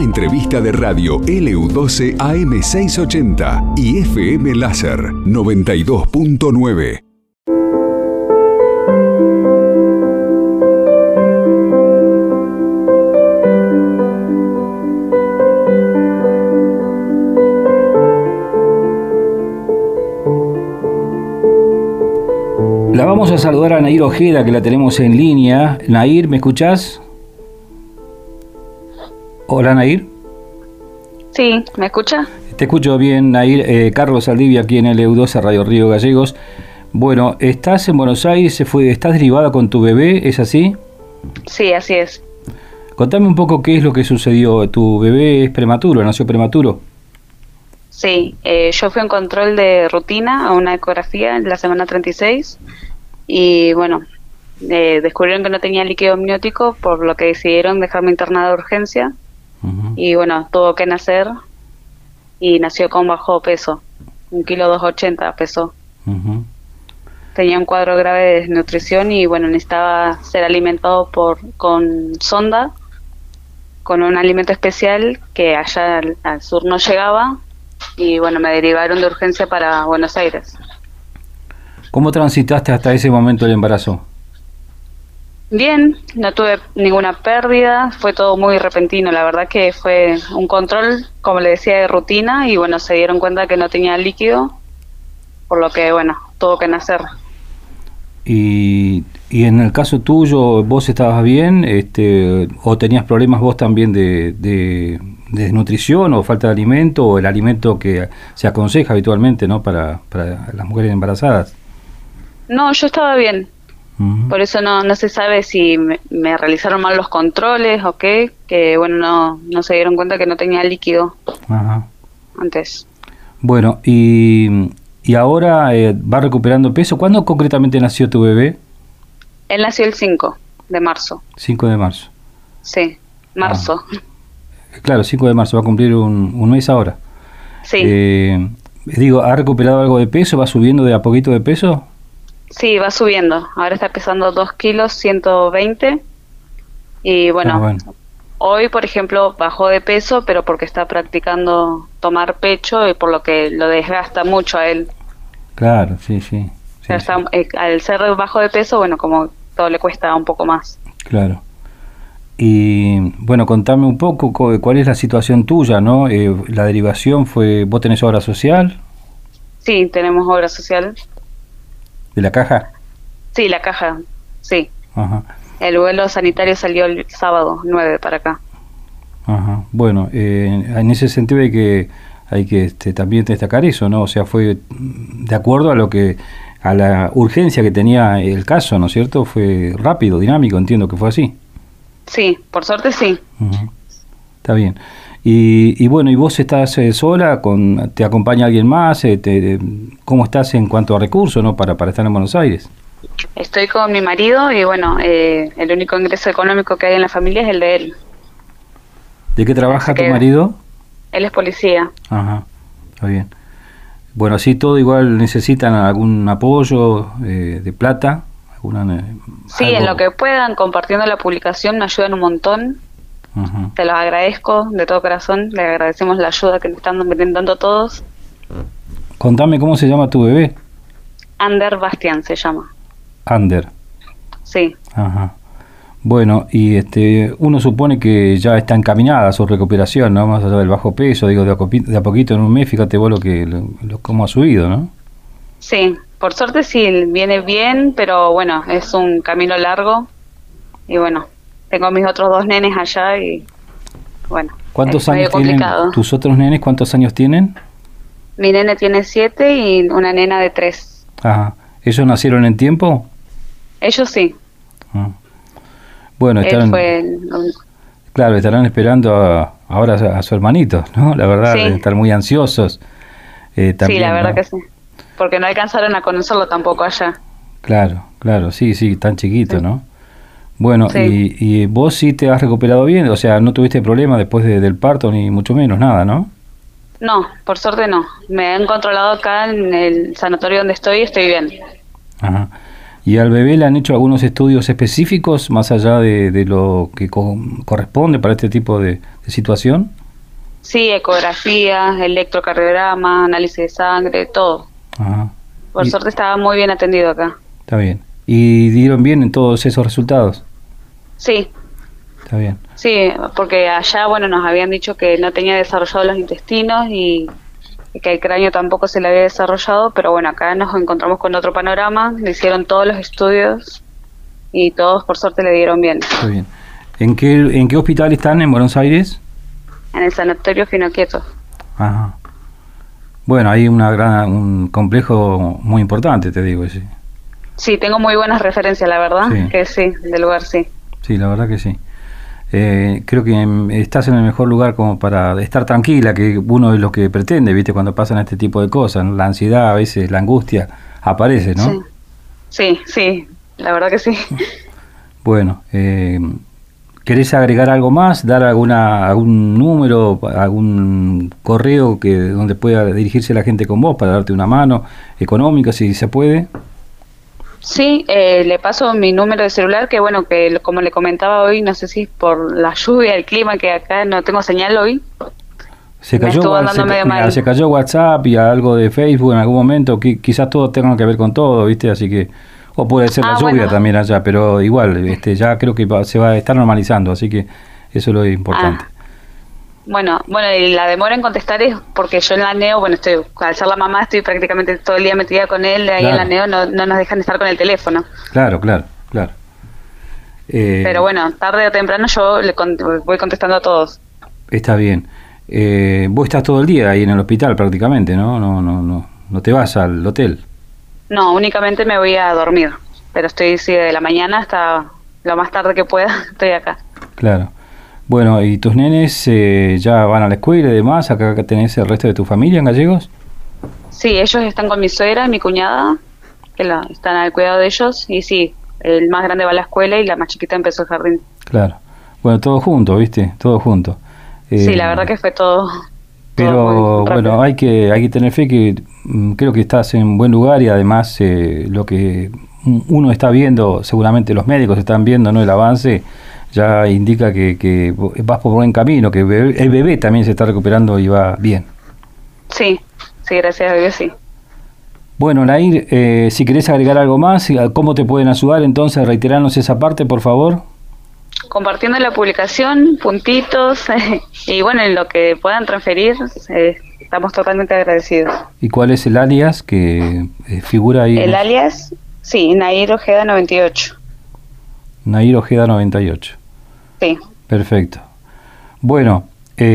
entrevista de radio LU12 AM680 y FM Láser 92.9. La vamos a saludar a Nair Ojeda, que la tenemos en línea. Nair, ¿me escuchás? Hola, Nair. Sí, ¿me escucha? Te escucho bien, Nair. Carlos Saldivia, aquí en LU12 Radio Río Gallegos. Bueno, estás en Buenos Aires, estás derivada con tu bebé, ¿es así? Sí, así es. Contame un poco qué es lo que sucedió. ¿Tu bebé es prematuro, nació prematuro? Sí, yo fui a un control de rutina, a una ecografía en la semana 36 y bueno, descubrieron que no tenía líquido amniótico, por lo que decidieron dejarme internada de urgencia. Y bueno, tuvo que nacer y nació con bajo peso, 1,280 kg pesó. Tenía un cuadro grave de desnutrición y bueno, necesitaba ser alimentado con sonda, con un alimento especial que allá al sur no llegaba. Y bueno, me derivaron de urgencia para Buenos Aires. ¿Cómo transitaste hasta ese momento del embarazo? Bien, no tuve ninguna pérdida, fue todo muy repentino, la verdad que fue un control, como le decía, de rutina y bueno, se dieron cuenta que no tenía líquido, por lo que bueno, tuvo que nacer. Y en el caso tuyo, ¿vos estabas bien o tenías problemas vos también de desnutrición o falta de alimento o el alimento que se aconseja habitualmente, ¿no?, para las mujeres embarazadas? No, yo estaba bien. Por eso no se sabe si me realizaron mal los controles o qué, que bueno, no se dieron cuenta que no tenía líquido. Antes. Bueno, y ahora va recuperando peso. ¿Cuándo concretamente nació tu bebé? Él nació el 5 de marzo. 5 de marzo. Sí, marzo. Claro, 5 de marzo, va a cumplir un mes ahora. Sí. Digo, ¿ha recuperado algo de peso? ¿Va subiendo de a poquito de peso? Sí, va subiendo. Ahora está pesando 2 kilos 120. Y bueno, hoy, por ejemplo, bajó de peso, pero porque está practicando tomar pecho y por lo que lo desgasta mucho a él. Claro, sí. Al ser bajo de peso, bueno, como todo le cuesta un poco más. Claro. Y bueno, contame un poco cuál es la situación tuya, ¿no? La derivación fue, ¿vos tenés obra social? Sí, tenemos obra social. ¿De la caja? Sí, la caja, sí. Ajá. El vuelo sanitario salió el sábado 9 para acá. Ajá. Bueno, en ese sentido hay que también destacar eso, ¿no? O sea, fue de acuerdo a la urgencia que tenía el caso, ¿no es cierto? Fue rápido, dinámico, entiendo que fue así. Sí, por suerte sí. Está bien. Y bueno, ¿y vos estás sola? ¿Te acompaña alguien más? ¿Cómo estás en cuanto a recursos, no, para estar en Buenos Aires? Estoy con mi marido y bueno, el único ingreso económico que hay en la familia es el de él. ¿De qué trabaja tu marido? Él es policía. Ajá, está bien. Bueno, así todo igual necesitan algún apoyo de plata. Sí, en lo que puedan, compartiendo la publicación, me ayudan un montón. Te los agradezco de todo corazón, le agradecemos la ayuda que nos están brindando todos. Contame, ¿cómo se llama tu bebé? Ander Bastián se llama. Ander. Sí. Ajá. Bueno, y uno supone que ya está encaminada a su recuperación, ¿no? Más allá del bajo peso, digo, de a poquito en un mes, fíjate vos cómo ha subido, ¿no? Sí, por suerte sí, viene bien, pero bueno, es un camino largo y bueno, tengo mis otros 2 nenes allá y bueno, ¿cuántos años tienen tus otros nenes? ¿Cuántos años tienen? Mi nene tiene 7 y una nena de 3. Ajá. ¿Ellos nacieron en tiempo? Ellos sí. Bueno, claro, estarán esperando ahora a su hermanito, ¿no? La verdad, deben estar muy ansiosos. También, sí, la verdad, ¿no? que sí. Porque no alcanzaron a conocerlo tampoco allá. Claro, sí, tan chiquito, ¿no? Bueno, y vos sí te has recuperado bien, o sea, no tuviste problema después del parto, ni mucho menos, nada, ¿no? No, por suerte no. Me han controlado acá en el sanatorio donde estoy bien. Ajá. ¿Y al bebé le han hecho algunos estudios específicos más allá de lo que corresponde para este tipo de situación? Sí, ecografía, electrocardiograma, análisis de sangre, todo. Ajá. Por suerte estaba muy bien atendido acá. Está bien. ¿Y dieron bien en todos esos resultados? Sí. Está bien. Sí, porque allá, bueno, nos habían dicho que no tenía desarrollado los intestinos y que el cráneo tampoco se le había desarrollado, pero bueno, acá nos encontramos con otro panorama, le hicieron todos los estudios y todos por suerte le dieron bien. Está bien. ¿En qué hospital están en Buenos Aires? En el Sanatorio Finoquieto. Ajá. Bueno, hay un complejo muy importante, te digo, sí. Sí, tengo muy buenas referencias, la verdad, Sí. que sí, del lugar sí. Sí, la verdad que sí. Creo que estás en el mejor lugar como para estar tranquila, que uno es lo que pretende, ¿viste? Cuando pasan este tipo de cosas, ¿no? La ansiedad, a veces la angustia aparece, ¿no? Sí, sí, sí, la verdad que sí. Bueno, ¿querés agregar algo más? ¿Dar algún número, algún correo donde pueda dirigirse la gente con vos para darte una mano económica, si se puede? Sí, le paso mi número de celular, que bueno, que como le comentaba hoy, no sé si por la lluvia, el clima, que acá no tengo señal hoy. Se cayó WhatsApp y algo de Facebook en algún momento, quizás todo tenga que ver con todo, ¿viste? Así que, o puede ser la lluvia bueno. también allá, pero igual, ya creo que se va a estar normalizando, así que eso es lo importante. Bueno, y la demora en contestar es porque yo en la neo, bueno, al ser la mamá estoy prácticamente todo el día metida con él, ahí en la neo no nos dejan estar con el teléfono. Claro. Pero bueno, tarde o temprano yo voy contestando a todos. Está bien. Vos estás todo el día ahí en el hospital prácticamente, ¿no? No te vas al hotel. No, únicamente me voy a dormir, pero estoy de la mañana hasta lo más tarde que pueda, estoy acá. Claro. Bueno, ¿y tus nenes ya van a la escuela y demás? ¿Acá tenés el resto de tu familia en Gallegos? Sí, ellos están con mi suegra y mi cuñada, que están al cuidado de ellos, y sí, el más grande va a la escuela y la más chiquita empezó el jardín. Claro. Bueno, todo junto, ¿viste? Todo junto. Sí, la verdad que fue todo. Pero bueno, hay que tener fe que creo que estás en buen lugar y además lo que uno está viendo, seguramente los médicos están viendo, ¿no? El avance ya indica que vas por buen camino, que el bebé también se está recuperando y va bien. Sí, gracias a Dios, sí. Bueno, Nair, si querés agregar algo más, ¿cómo te pueden ayudar? Entonces, reiterarnos esa parte, por favor. Compartiendo la publicación, puntitos, y bueno, en lo que puedan transferir, estamos totalmente agradecidos. ¿Y cuál es el alias que figura ahí? El alias, sí, Nair Ojeda 98. Nair Ojeda 98. Sí. Perfecto. Bueno,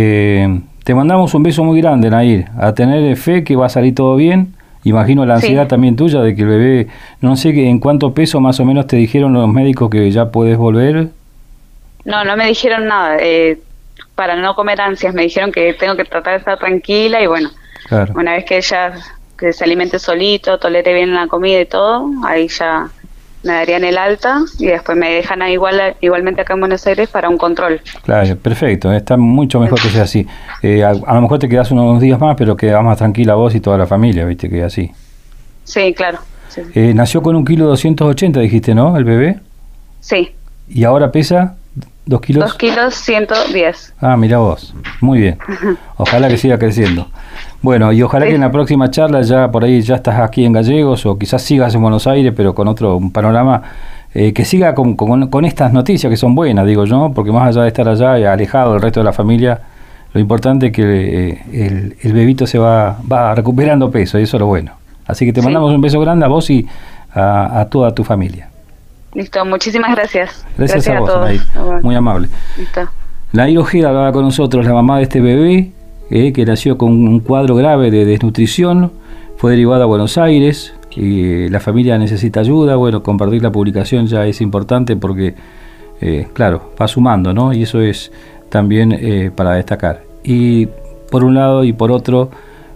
te mandamos un beso muy grande, Nair. A tener fe que va a salir todo bien. Imagino la ansiedad también tuya de que el bebé, no sé en cuánto peso más o menos te dijeron los médicos que ya podés volver. No me dijeron nada. Para no comer ansias, me dijeron que tengo que tratar de estar tranquila y bueno, claro. Una vez que ella se alimente solito, tolere bien la comida y todo, ahí ya me darían el alta y después me dejan ahí igualmente acá en Buenos Aires para un control. Claro, perfecto, está mucho mejor que sea así. A lo mejor te quedas unos días más, pero quedás más tranquila vos y toda la familia, viste, que así. Sí, claro. Sí. Nació con 1,280 kg, dijiste, ¿no? El bebé. Sí. ¿Y ahora pesa 2 kilos? 2 kilos 110. Ah, mira vos, muy bien. Ojalá que siga creciendo. Bueno, y ojalá que en la próxima charla ya por ahí ya estás aquí en Gallegos o quizás sigas en Buenos Aires, pero con un panorama que siga con estas noticias que son buenas, digo yo, porque más allá de estar allá y alejado del resto de la familia, lo importante es que el bebito se va recuperando peso y eso es lo bueno. Así que te mandamos un beso grande a vos y a toda tu familia. Listo, muchísimas gracias. Gracias a vos, Nair. Muy amable. Listo. Nair Ojeda hablaba con nosotros, la mamá de este bebé, que nació con un cuadro grave de desnutrición, fue derivada a Buenos Aires, y la familia necesita ayuda. Bueno, compartir la publicación ya es importante porque, claro, va sumando, ¿no? Y eso es también para destacar. Y por un lado y por otro,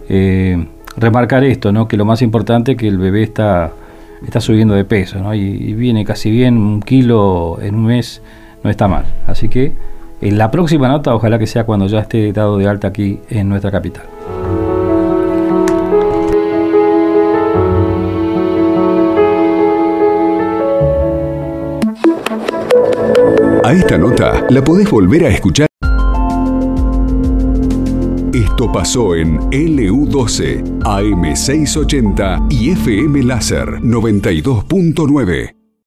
remarcar esto, ¿no? Que lo más importante es que el bebé está subiendo de peso, ¿no? Y viene casi bien, 1 kilo en un mes no está mal. Así que en la próxima nota ojalá que sea cuando ya esté dado de alta aquí en nuestra capital. A esta nota la podés volver a escuchar. Esto pasó en LU12, AM680 y FM Láser 92.9.